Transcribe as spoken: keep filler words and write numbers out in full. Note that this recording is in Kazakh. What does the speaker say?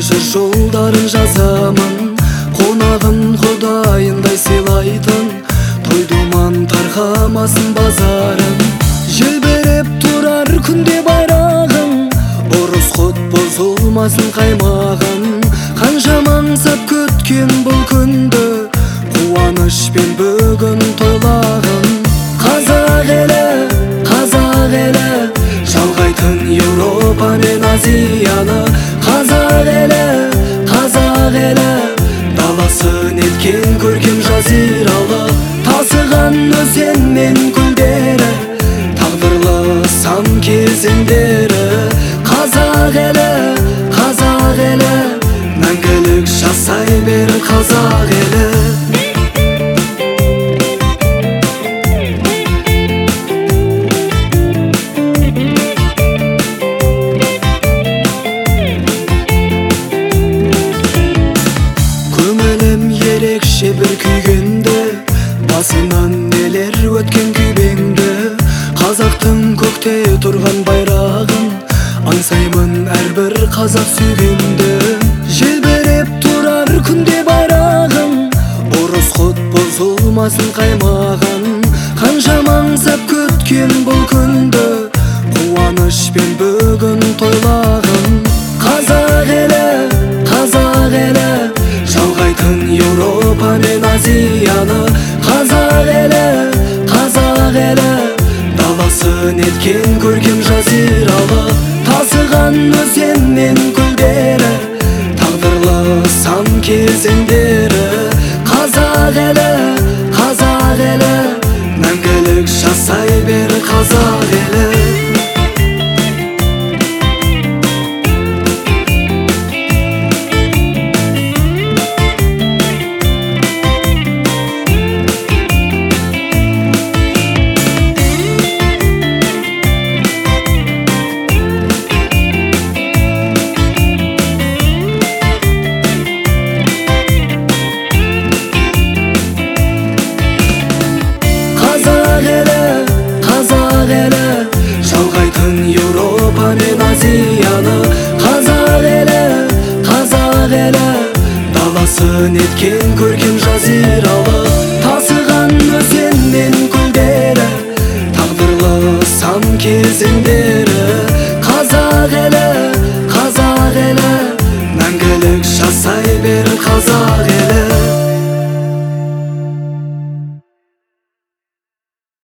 жыр жолдарын жазамын, қонағын құдайындай сыйлайтын, той-думан тарқамасын базарым. Желбіреп тұрар күнде байрағым, ұрыс құт бұзылмасын қаймағым. Қанша маңсап күткен бұл күнді, қуанышпен бүгін тойлағым. Қазақ елі, қазақ елі, жалғайтын Еуропа мен Азияны. Қазақ елі, қазақ елі, даласы неткен көркем жазиралы. Тасыған өзен мен гүлдері, тағдырлы сан кезеңдері. Қазақ елі, қазақ елі, мәңгілік жасай бер қазақ елі. Ерекше бір күйгенді, басынан нелер өткен күйбеңді. Қазақтың көкте тұрған байрағын, аңсаймын әрбір қазақ сүйгенді. Желбіреп тұрар күнде байрағым, ұрыс құт бұзылмасын қаймағын. Қанша маңсап күткен бұл күнді, қуанышпен бүгін тойлағын. Қазақ елі, қазақ елі, жалғайтын Еуропа мен Азияны. Қазақ елі, қазақ елі, даласы неткен көркем жазиралы. Тасыған өзен мен гүлдері, тағдырлы сан кезеңдері. Қазақ елі, қазақ елі, мәңгілік жасай бер қазақ елі. Жалғайтын Еуропа мен Азияны. Қазақ елі, қазақ елі, даласы неткен көркем жазиралы. Тасыған өзен мен гүлдері, тағдырлы сан кезеңдері. Қазақ елі, қазақ елі, мәңгілік жасай бер қазақ